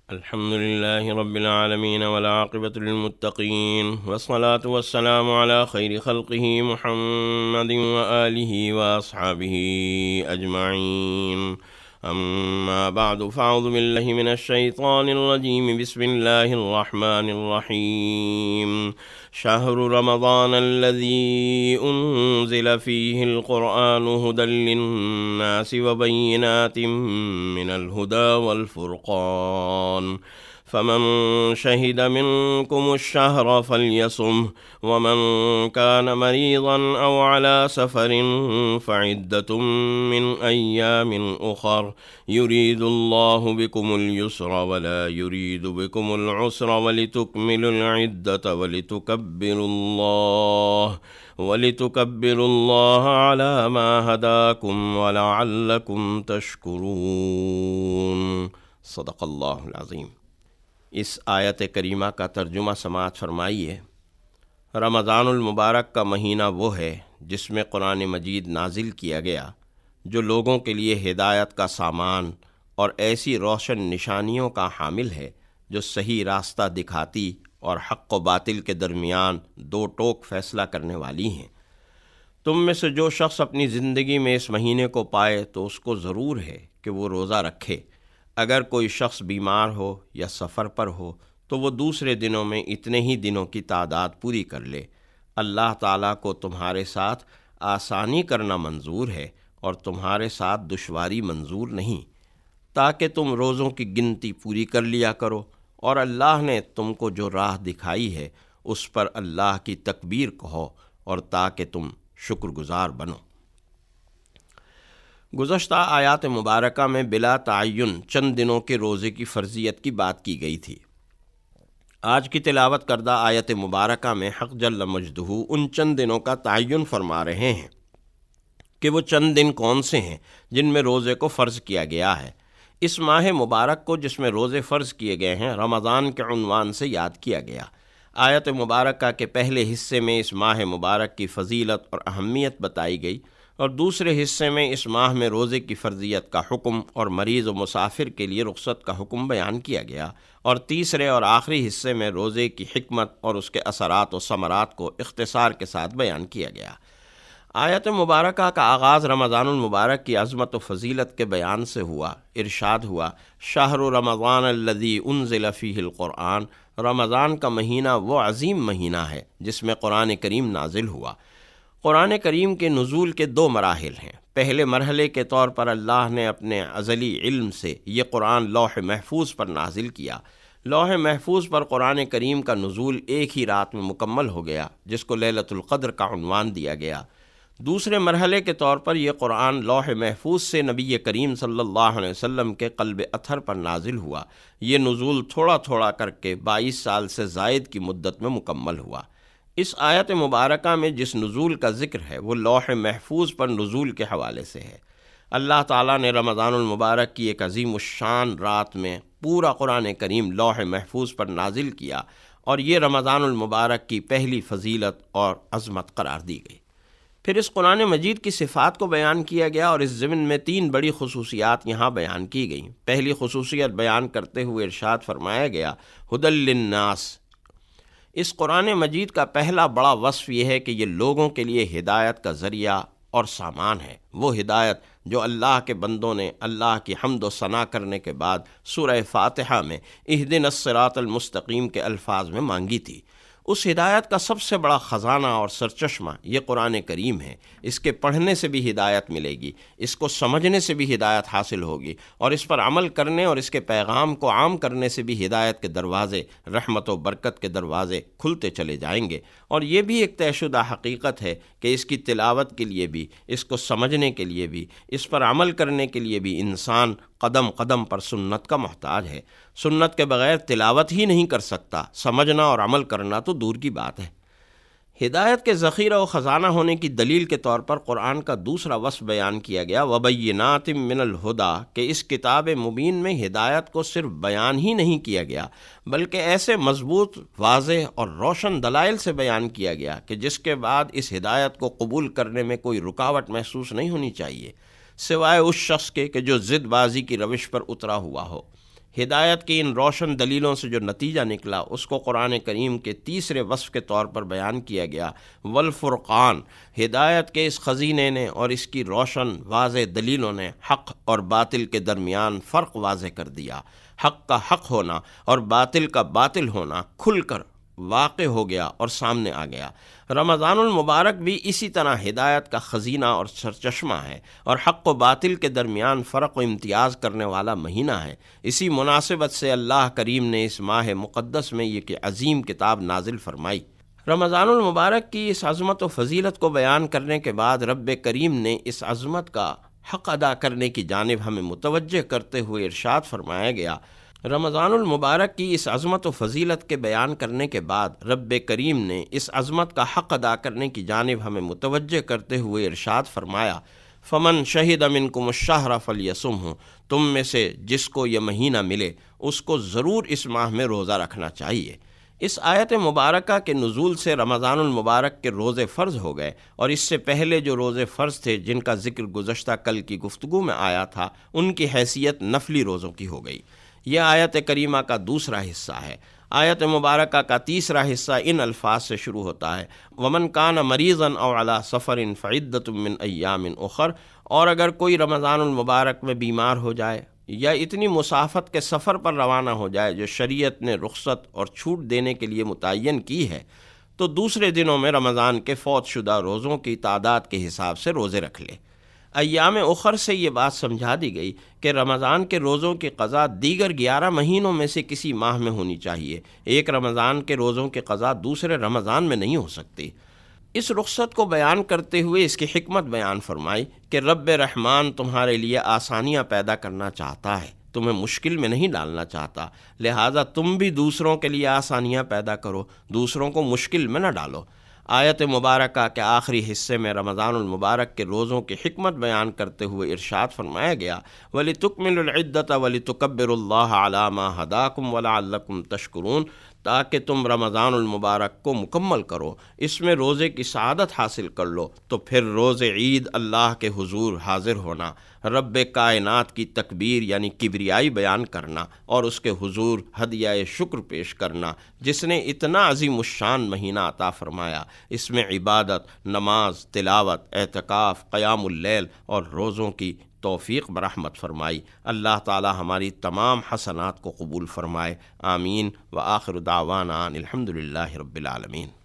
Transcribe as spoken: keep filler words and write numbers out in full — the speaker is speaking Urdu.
الحمد لله رب العالمين والعاقبة للمتقين والصلاة والسلام على خير خلقه محمد وآله وأصحابه أجمعين. أما بعد فأعوذ بالله من الشيطان الرجيم. بسم الله الرحمن الرحيم. شهر رمضان الذي أنزل فيه القرآن هدى للناس وبينات من الهدى والفرقان فمن شهد منكم الشهر فليصمه ومن كان مريضا أو على سفر فعدة من أيام أخر يريد الله بكم اليسر ولا يريد بكم العسر ولتكملوا العدة ولتكبروا الله وَلِتُكَبِّرُوا اللَّهَ عَلَى مَا هَدَاكُمْ وَلَعَلَّكُمْ تَشْكُرُونَ. صدق اللہ العظیم. اس آیت کریمہ کا ترجمہ سماعت فرمائیے. رمضان المبارک کا مہینہ وہ ہے جس میں قرآن مجید نازل کیا گیا جو لوگوں کے لیے ہدایت کا سامان اور ایسی روشن نشانیوں کا حامل ہے جو صحیح راستہ دکھاتی اور حق و باطل کے درمیان دو ٹوک فیصلہ کرنے والی ہیں. تم میں سے جو شخص اپنی زندگی میں اس مہینے کو پائے تو اس کو ضرور ہے کہ وہ روزہ رکھے. اگر کوئی شخص بیمار ہو یا سفر پر ہو تو وہ دوسرے دنوں میں اتنے ہی دنوں کی تعداد پوری کر لے. اللہ تعالیٰ کو تمہارے ساتھ آسانی کرنا منظور ہے اور تمہارے ساتھ دشواری منظور نہیں، تاکہ تم روزوں کی گنتی پوری کر لیا کرو، اور اللہ نے تم کو جو راہ دکھائی ہے اس پر اللہ کی تکبیر کہو اور تاکہ تم شکر گزار بنو. گزشتہ آیات مبارکہ میں بلا تعین چند دنوں کے روزے کی فرضیت کی بات کی گئی تھی. آج کی تلاوت کردہ آیت مبارکہ میں حق جل مجدہ ان چند دنوں کا تعین فرما رہے ہیں کہ وہ چند دن کون سے ہیں جن میں روزے کو فرض کیا گیا ہے. اس ماہ مبارک کو جس میں روزے فرض کیے گئے ہیں رمضان کے عنوان سے یاد کیا گیا. آیت مبارکہ کے پہلے حصے میں اس ماہ مبارک کی فضیلت اور اہمیت بتائی گئی، اور دوسرے حصے میں اس ماہ میں روزے کی فرضیت کا حکم اور مریض و مسافر کے لیے رخصت کا حکم بیان کیا گیا، اور تیسرے اور آخری حصے میں روزے کی حکمت اور اس کے اثرات و ثمرات کو اختصار کے ساتھ بیان کیا گیا. آیت مبارکہ کا آغاز رمضان المبارک کی عظمت و فضیلت کے بیان سے ہوا. ارشاد ہوا شہر رمضان الذی انزل فیہ القرآن. رمضان کا مہینہ وہ عظیم مہینہ ہے جس میں قرآن کریم نازل ہوا. قرآن کریم کے نزول کے دو مراحل ہیں. پہلے مرحلے کے طور پر اللہ نے اپنے ازلی علم سے یہ قرآن لوح محفوظ پر نازل کیا. لوح محفوظ پر قرآن کریم کا نزول ایک ہی رات میں مکمل ہو گیا جس کو لیلۃ القدر کا عنوان دیا گیا. دوسرے مرحلے کے طور پر یہ قرآن لوح محفوظ سے نبی کریم صلی اللہ علیہ وسلم کے قلب اطہر پر نازل ہوا. یہ نزول تھوڑا تھوڑا کر کے بائیس سال سے زائد کی مدت میں مکمل ہوا. اس آیت مبارکہ میں جس نزول کا ذکر ہے وہ لوح محفوظ پر نزول کے حوالے سے ہے. اللہ تعالیٰ نے رمضان المبارک کی ایک عظیم الشان رات میں پورا قرآن کریم لوح محفوظ پر نازل کیا، اور یہ رمضان المبارک کی پہلی فضیلت اور عظمت قرار دی گئی. پھر اس قرآن مجید کی صفات کو بیان کیا گیا، اور اس ضمن میں تین بڑی خصوصیات یہاں بیان کی گئیں. پہلی خصوصیت بیان کرتے ہوئے ارشاد فرمایا گیا ہدی للناس. اس قرآن مجید کا پہلا بڑا وصف یہ ہے کہ یہ لوگوں کے لیے ہدایت کا ذریعہ اور سامان ہے. وہ ہدایت جو اللہ کے بندوں نے اللہ کی حمد و ثنا کرنے کے بعد سورہ فاتحہ میں اہدنا الصراط المستقیم کے الفاظ میں مانگی تھی. اس ہدایت کا سب سے بڑا خزانہ اور سرچشمہ یہ قرآن کریم ہے. اس کے پڑھنے سے بھی ہدایت ملے گی، اس کو سمجھنے سے بھی ہدایت حاصل ہوگی، اور اس پر عمل کرنے اور اس کے پیغام کو عام کرنے سے بھی ہدایت کے دروازے، رحمت و برکت کے دروازے کھلتے چلے جائیں گے. اور یہ بھی ایک طے شدہ حقیقت ہے کہ اس کی تلاوت کے لیے بھی، اس کو سمجھنے کے لیے بھی، اس پر عمل کرنے کے لیے بھی انسان قدم قدم پر سنت کا محتاج ہے. سنت کے بغیر تلاوت ہی نہیں کر سکتا، سمجھنا اور عمل کرنا تو دور کی بات ہے. ہدایت کے ذخیرہ و خزانہ ہونے کی دلیل کے طور پر قرآن کا دوسرا وصف بیان کیا گیا وَبَيِّنَاتٍ مِّنَ الْهُدَى، کہ اس کتاب مبین میں ہدایت کو صرف بیان ہی نہیں کیا گیا بلکہ ایسے مضبوط، واضح اور روشن دلائل سے بیان کیا گیا کہ جس کے بعد اس ہدایت کو قبول کرنے میں کوئی رکاوٹ محسوس نہیں ہونی چاہیے، سوائے اس شخص کے کہ جو ضد بازی کی روش پر اترا ہوا ہو. ہدایت کی ان روشن دلیلوں سے جو نتیجہ نکلا اس کو قرآن کریم کے تیسرے وصف کے طور پر بیان کیا گیا، والفرقان۔ ہدایت کے اس خزینے نے اور اس کی روشن واضح دلیلوں نے حق اور باطل کے درمیان فرق واضح کر دیا۔ حق کا حق ہونا اور باطل کا باطل ہونا کھل کر واقع ہو گیا اور سامنے آ گیا۔ رمضان المبارک بھی اسی طرح ہدایت کا خزینہ اور سرچشمہ ہے اور حق و باطل کے درمیان فرق و امتیاز کرنے والا مہینہ ہے۔ اسی مناسبت سے اللہ کریم نے اس ماہ مقدس میں یہ کہ عظیم کتاب نازل فرمائی۔ رمضان المبارک کی اس عظمت و فضیلت کو بیان کرنے کے بعد رب کریم نے اس عظمت کا حق ادا کرنے کی جانب ہمیں متوجہ کرتے ہوئے ارشاد فرمایا گیا۔ رمضان المبارک کی اس عظمت و فضیلت کے بیان کرنے کے بعد رب کریم نے اس عظمت کا حق ادا کرنے کی جانب ہمیں متوجہ کرتے ہوئے ارشاد فرمایا، فمن شہد منکم الشہر فلیصمہ، تم میں سے جس کو یہ مہینہ ملے اس کو ضرور اس ماہ میں روزہ رکھنا چاہیے۔ اس آیت مبارکہ کے نزول سے رمضان المبارک کے روزے فرض ہو گئے، اور اس سے پہلے جو روزے فرض تھے جن کا ذکر گزشتہ کل کی گفتگو میں آیا تھا ان کی حیثیت نفلی روزوں کی ہو گئی۔ یہ آیت کریمہ کا دوسرا حصہ ہے۔ آیت مبارکہ کا تیسرا حصہ ان الفاظ سے شروع ہوتا ہے، وَمَنْ كَانَ مَرِيضًا أَوْ عَلَى سَفَرٍ فَعِدَّةٌ مِّنْ أَيَّامٍ أُخَرَ، اور اگر کوئی رمضان المبارک میں بیمار ہو جائے یا اتنی مسافت کے سفر پر روانہ ہو جائے جو شریعت نے رخصت اور چھوٹ دینے کے لیے متعین کی ہے، تو دوسرے دنوں میں رمضان کے فوت شدہ روزوں کی تعداد کے حساب سے روزے رکھ لے۔ ایام اخر سے یہ بات سمجھا دی گئی کہ رمضان کے روزوں کی قضا دیگر گیارہ مہینوں میں سے کسی ماہ میں ہونی چاہیے۔ ایک رمضان کے روزوں کی قضا دوسرے رمضان میں نہیں ہو سکتی۔ اس رخصت کو بیان کرتے ہوئے اس کی حکمت بیان فرمائی کہ رب رحمان تمہارے لیے آسانیاں پیدا کرنا چاہتا ہے، تمہیں مشکل میں نہیں ڈالنا چاہتا، لہٰذا تم بھی دوسروں کے لیے آسانیاں پیدا کرو، دوسروں کو مشکل میں نہ ڈالو۔ آیت مبارکہ کے آخری حصے میں رمضان المبارک کے روزوں کی حکمت بیان کرتے ہوئے ارشاد فرمایا گیا، وَلِتُكْمِلُوا الْعِدَّةَ وَلِتُكَبِّرُوا اللَّهَ عَلَى مَا هَدَاكُمْ وَلَعَلَّكُمْ تَشْكُرُونَ، تاکہ تم رمضان المبارک کو مکمل کرو، اس میں روزے کی سعادت حاصل کر لو، تو پھر روز عید اللہ کے حضور حاضر ہونا، رب کائنات کی تکبیر یعنی کبریائی بیان کرنا اور اس کے حضور ہدیہ شکر پیش کرنا جس نے اتنا عظیم الشان مہینہ عطا فرمایا۔ اس میں عبادت، نماز، تلاوت، اعتکاف، قیام اللیل اور روزوں کی توفیق برحمت فرمائی۔ اللہ تعالی ہماری تمام حسنات کو قبول فرمائے، آمین۔ وآخر دعوانا الحمد للہ رب العالمین۔